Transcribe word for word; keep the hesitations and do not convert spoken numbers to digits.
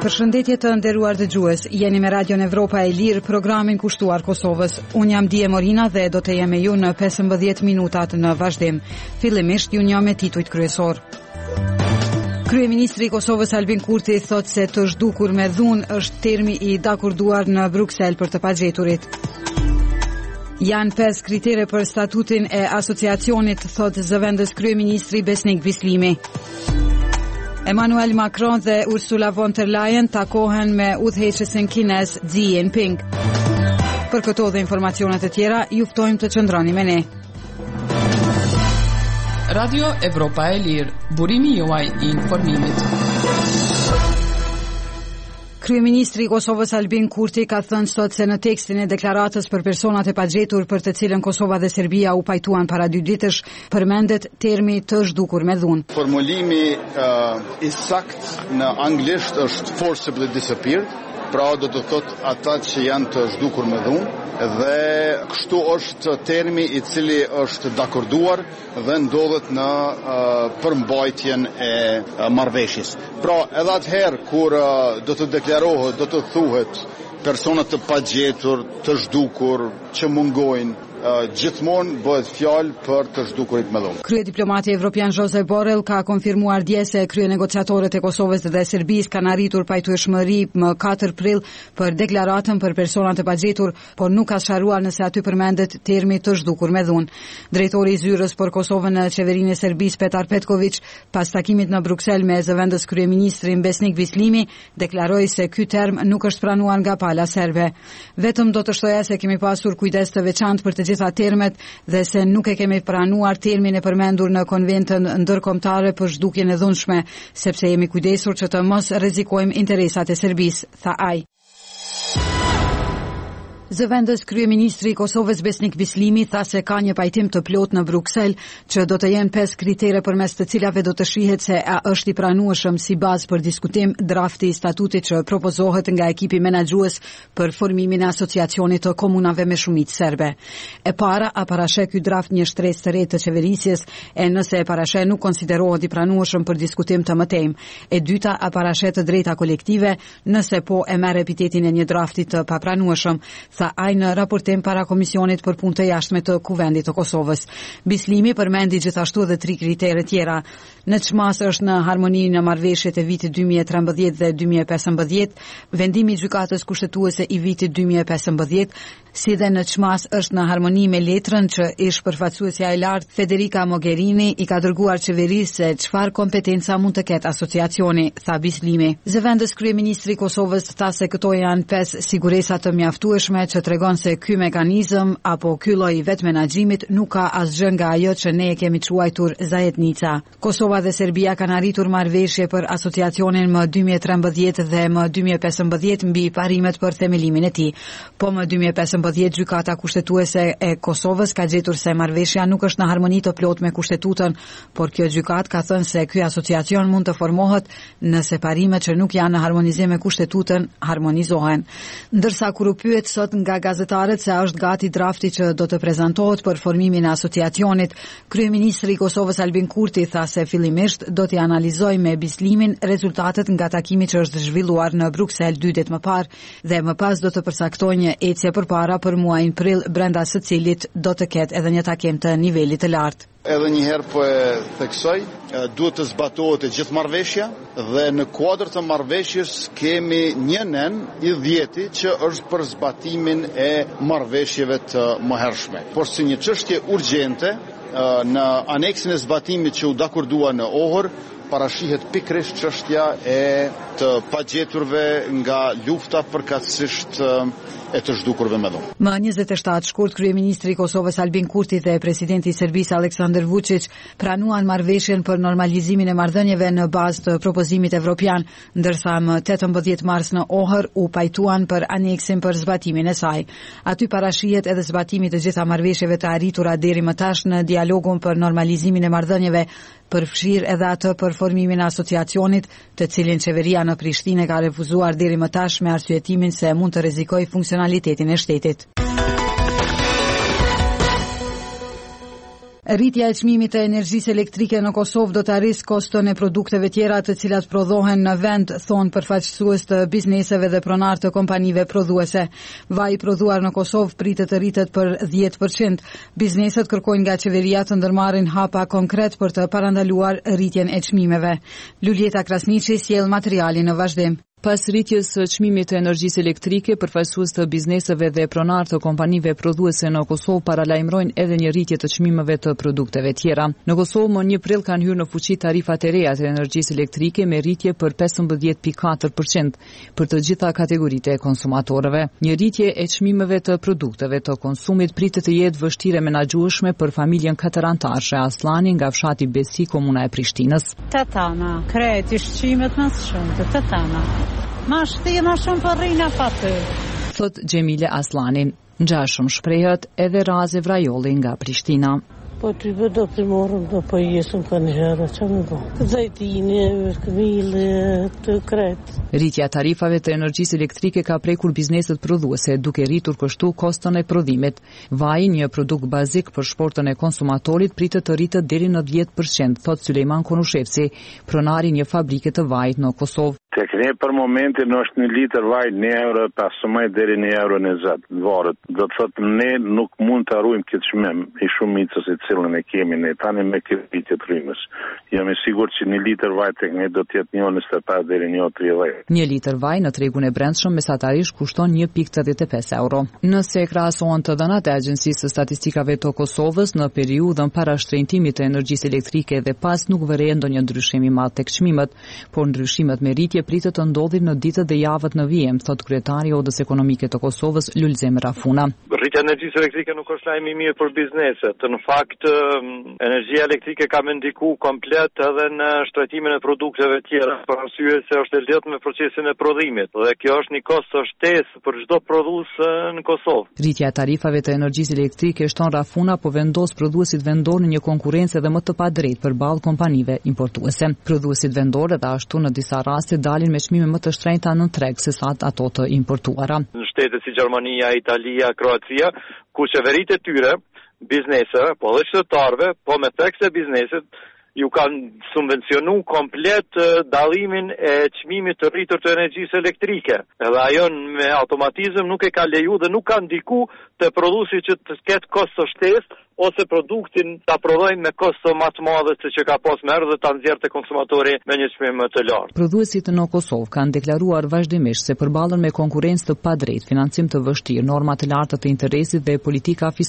Përshëndetje të nderuar dëgjues, jeni me Radion Evropa e Lirë, programin kushtuar Kosovës. Unë jam Dije Morina dhe do të jem me ju në pesëmbëdhjetë minutat në vazhdim. Fillimisht ju njoh me titujt kryesor. Kryeministri i Kosovës Albin Kurti thot se të zhdukur me dhunë është termi i dakurduar në Bruksel për të pagjeturit. Janë pesë kritere për statutin e asociacionit, thot zëvendës kryeministri Besnik Bislimi. Emmanuel Macron dhe Ursula von der Leyen takohen me udhëheqësin kinez Xi Jinping. Për këto dhe informacionet e tjera, ju ftojmë të qëndroni me ne. Radio Evropa e Lirë, burimi juaj i informimit. Kryeministri i Kosovës Albin Kurti ka thënë sot se në tekstin e deklaratës për personat e pagjetur për të cilën Kosova dhe Serbia u pajtuan para dy ditësh, përmendet termi të zhdukur me dhunë. Formulimi uh, i sakt në anglisht është forcibly disappeared, pra do të thotë ata që janë të zhdukur me dhunë, dhe kështu është termi i cili është dakorduar dhe ndodhet në uh, përmbajtjen e uh, marrëveshjes. Pra edhe atëherë kur uh, do të deklarohet, do të thuhet personat të pagjetur, të zhdukur, që mungojnë, Uh, gjithmonë bëhet fjalë për të zhdukurit me dhunë. Krye diplomati evropian Josep Borrell ka konfirmuar dje se krye negociatorët e Kosovës dhe Serbisë kanë arritur pajtueshmëri më katër prill për deklaratën për personat të pagjetur, por nuk ka sqaruar nëse aty përmendet termi të zhdukur me dhunë. Drejtori i zyrës për Kosovën në qeverinë e Serbisë Petar Petković, pas takimit në Bruksel me zëvendës kryeministrin Besnik Bislimi, deklaroi se ky term nuk është pranuar nga pala serbe. Vetëm do të shtoja se kemi pasur kujdes të veçantë për të gjitha termet dhe se nuk e kemi pranuar termin e përmendur në konventën ndërkombëtare për zhdukjen e dhunshme, sepse jemi kujdesur që të mos rrezikojmë interesat e Serbisë, tha ai. Zëvendës kryeministri i Kosovës Besnik Bislimi tha se ka një pajtim të plot në Bruksel që do të jenë pesë kritere përmes të cilave do të shihet se a është i pranueshëm si bazë për diskutim drafti i statutit që propozohet nga ekipi menaxhues për formimin e asociacionit të komunave me shumicë serbe. E para, a parasheh ky draft një shtresë të re të qeverisjes, e nëse e parasheh nuk konsiderohet i pranueshëm për diskutim të mëtejmë. E dyta, a parasheh të drejta kolektive, nëse po e merr epitetin e një drafti të papranueshëm, tha ai në raportim para Komisionit për Punë të Jashtme të Kuvendit të Kosovës. Bislimi përmendi gjithashtu edhe tri kritere tjera. Në çmas është në harmoni në marrëveshjet e vitit dy mijë e trembëdhjetë dhe dy mijë e pesëmbëdhjetë, vendimi i gjykatës kushtetuese i vitit dy mijë e pesëmbëdhjetë, si dhe në çmas është në harmoni me letrën që ish përfaqësuesja e lartë Federica Mogherini i ka dërguar qeverisë se çfarë kompetenca mund të ketë asociacioni, tha Bislimi. Zëvendës kryeministri i Kosovës tha se këto janë pesë siguresa të mjaftueshme që tregon se ky mekanizëm apo ky lloj i vetë menaxhimit nuk ka asgjë nga ajo që ne e kemi quajtur zajetnica. Kosova dhe Serbia kanë arritur marrëveshje për asociacionin më dy mijë e trembëdhjetë dhe më dy mijë e pesëmbëdhjetë mbi parimet për themelimin e tij. Po më dy mijë e pesëmbëdhjetë gjykata kushtetuese e Kosovës ka gjetur se marrëveshja nuk është në harmoni të plot me kushtetutën, por kjo gjykatë ka thënë se ky asociacion mund të formohet nëse parimet që nuk janë në harmonizim me kushtetutën harmonizohen. Ndërsa kur u pyet sot nga gazetarët se a është gati drafti që do të prezantohet për formimin e asociacionit, kryeministri i Kosovës Albin Kurti tha se fillimisht do t'i analizojë me Bislimin rezultatet nga takimi që është zhvilluar në Bruksel dy ditë më parë dhe më pas do të përcaktojë një ecje përpara për muajin prill, brenda së cilit do të ketë edhe një takim të nivelit të lartë. Edhe një herë po e theksoj, duhet të zbatohet e gjithë marrëveshja dhe në kuadër të marrëveshjes kemi një nen i dhjeti që është për zbatimin e marrëveshjeve të mëhershme. Por si një çështje urgjente, në aneksin e zbatimit që u dakordua në Ohër, parashihet pikërisht çështja e të pagjeturve nga lufta përkatësisht e të zhdukurve me dhunë. Më njëzet e shtatë shkurt, kryeministri i Kosovës Albin Kurti dhe presidenti i Serbisë Aleksandar Vučić pranuan marrëveshjen për normalizimin e marrëdhënieve në bazë të propozimit evropian, ndërsa më tetëmbëdhjetë mars në Ohër u pajtuan për aneksin për zbatimin e saj. Aty parashihet edhe zbatimi të gjitha marrëveshjeve të arritura deri më tash në dialogun për normalizimin e marrëdhënieve, përfshirë edhe atë për formimin e asociacionit, të cilin qeveria në Prishtinë ka refuzuar deri më tash me arsyetimin se mund të rrezikojë funksionalitetin e shtetit. Rritja e çmimit të energjisë elektrike në Kosovë do të arrisë koston e produkteve tjera të cilat prodhohen në vend, thonë përfaqësues të bizneseve dhe pronar të kompanive prodhuese. Vaji prodhuar në Kosovë pritet të rritet për dhjetë përqind. Bizneset kërkojnë nga qeveria të ndërmarrin hapa konkret për të parandaluar rritjen e çmimeve. Luljeta Krasniqi sjell materialin në vazhdim. Pas rritjes së çmimit të energjisë elektrike, përfaqësues të bizneseve dhe pronar të kompanive prodhuese në Kosovë paralajmërojnë edhe një rritje të çmimeve të produkteve tjera. Në Kosovë më një prill kanë hyrë në fuqi tarifat e reja të energjisë elektrike me rritje për pesëmbëdhjetë pikë katër përqind për të gjitha kategoritë e konsumatorëve. Një rritje e çmimeve të produkteve të konsumit pritet të jetë vështirë menaxhueshme për familjen katërantashe Aslani nga fshati Besi, komuna e Prishtinës. Tatana, kreti shqimet më shumë, tatana. Ma shti ma shumë për rina fatë. Thot Gjemile Aslanin, ngjashëm shprehet edhe Raze Vrajolli nga Prishtina. Po të i do të morëm, do po jesëm kanë gjera, që më bo? Zajtini, këmile, të kretë. Rritja tarifave të energjisë elektrike ka prekur bizneset prodhuese, duke rritur kështu koston e prodhimit. Vaji, një produkt bazik për shportën e konsumatorit, pritet të rritet deri në dhjetë përqind, thot Sulejman Konushevci, pronari një fabrike të vajit në Kosovë. Tek ne për momentin është një litër vaj një euro, pasumaj deri një euro në zetë varët. Do të thotë ne nuk mund të arrujmë këtë çmim i shumicës e cilën e kemi ne tani me këtë rritje të rrymës. Jam i sigurt që një litër vaj tek ne do të jetë një njëzet e pesë deri një tridhjetë. Një litër vaj në tregun e brendshëm mesatarisht kushton një pikë tridhjetë e pesë euro. Nëse krahasohen të dhënat e Agjencisë së Statistikave të Kosovës në periudhën para shtrenjtimit të energjisë elektrike dhe pas nuk vërej ndonjë ndryshim i madh tek çmimet, por ndryshimet me rritje pritet të ndodhin në ditët dhe javët në vijim, thot kryetari i Odës Ekonomike të Kosovës Lulzem Rafuna. Rritja e energjisë elektrike nuk është lajm i mirë për bizneset. Në fakt, energjia elektrike ka më ndiku komplet edhe në shtrajtimin e produkteve tjera, për arsye se është e lidhur me procesin e prodhimit dhe kjo është një kosto shtesë për çdo prodhues në Kosovë. Rritja e tarifave të energjisë elektrike shton Rafuna, po vendos prodhuesit vendor në një konkurrencë edhe më të padrejtë përballë kompanive importuese. Prodhuesit vendor edhe ashtu në disa raste dalin me çmime më të shtrenjta në treg se sa ato të importuara. Në shtete si Gjermania, Italia, Kroacia, ku qeveritë e tyre, bizneseve, po dhe qytetarëve, po me tekste bizneset, ju kanë subvencionu komplet dallimin e çmimit të rritur të energjisë elektrike. Edhe ajo me automatizëm nuk e ka leju dhe nuk ka ndiku të prodhuesi që të ketë kosto shtesë ose produktin ta prodhojnë me kosto më të madhe se që ka pas më herë dhe ta nxjerrë te konsumatori me një çmim më të lartë. Prodhuesit në Kosovë kanë deklaruar vazhdimisht se përballen me konkurrencë të padrejtë, financim të vështirë, norma të larta të interesit dhe politika fiskale